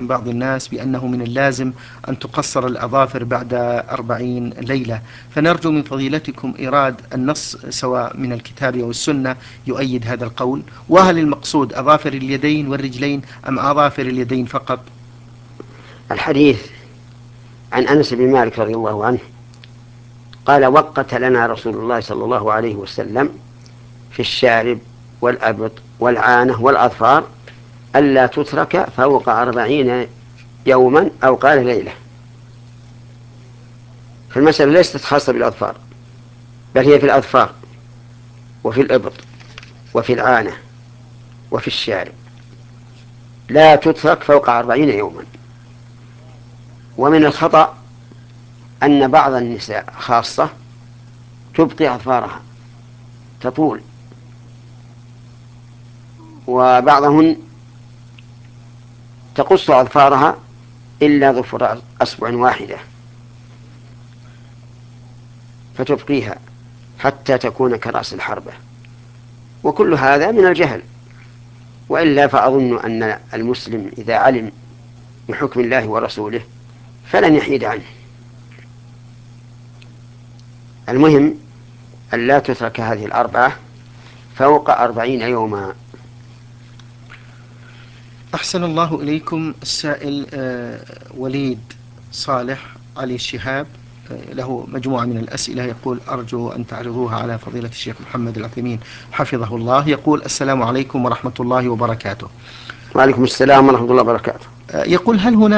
بعض الناس بأنه من اللازم أن تقصر الأظافر بعد 40 ليلة، فنرجو من فضيلتكم إيراد النص سواء من الكتاب أو السنة يؤيد هذا القول. وهل المقصود أظافر اليدين والرجلين أم أظافر اليدين فقط؟ الحديث عن أنس بن مالك رضي الله عنه قال: وقت لنا رسول الله صلى الله عليه وسلم في الشارب والأبط والعانة والأظفار ألا تترك فوق 40 يوما، أو قال ليلة. فالمسألة ليست خاصة بالأظفار، بل هي في الأظفار وفي الإبط وفي العانة وفي الشارب، لا تترك فوق 40 يوما. ومن الخطأ أن بعض النساء خاصة تبقي أظفارها تطول، وبعضهن تقص أظفارها إلا ظفر أصبع واحدة فتبقيها حتى تكون كرأس الحربة، وكل هذا من الجهل. وإلا فأظن أن المسلم إذا علم بحكم الله ورسوله فلن يحيد عنه. المهم أن لا تترك هذه الأربعة فوق 40 يوما. أحسن الله إليكم. السائل وليد صالح علي الشهاب له مجموعة من الأسئلة، يقول أرجو أن تعرضوها على فضيلة الشيخ محمد العثيمين حفظه الله. يقول: السلام عليكم ورحمة الله وبركاته. وعليكم السلام ورحمة الله وبركاته. يقول: هل هناك